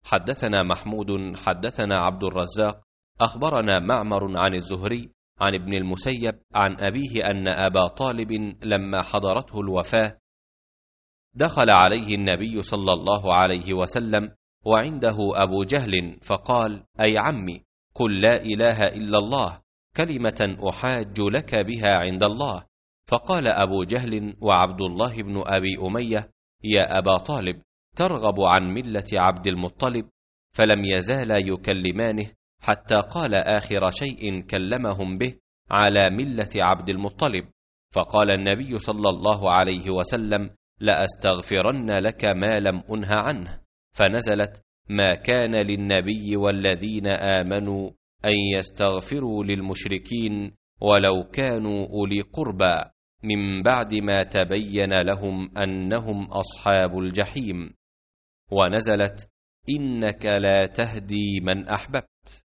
حدثنا محمود حدثنا عبد الرزاق أخبرنا معمر عن الزهري عن ابن المسيب عن أبيه أن أبا طالب لما حضرته الوفاة دخل عليه النبي صلى الله عليه وسلم وعنده أبو جهل فقال: أي عمي، قل لا إله إلا الله، كلمة أحاج لك بها عند الله. فقال أبو جهل وعبد الله بن أبي أمية: يا أبا طالب، ترغب عن ملة عبد المطلب؟ فلم يزالا يكلمانه حتى قال آخر شيء كلمهم به: على ملة عبد المطلب. فقال النبي صلى الله عليه وسلم: لأستغفرن لك ما لم أنه عنه. فنزلت: ما كان للنبي والذين آمنوا أن يستغفروا للمشركين ولو كانوا أولي قربى من بعد ما تبين لهم أنهم أصحاب الجحيم. ونزلت: إنك لا تهدي من أحببت.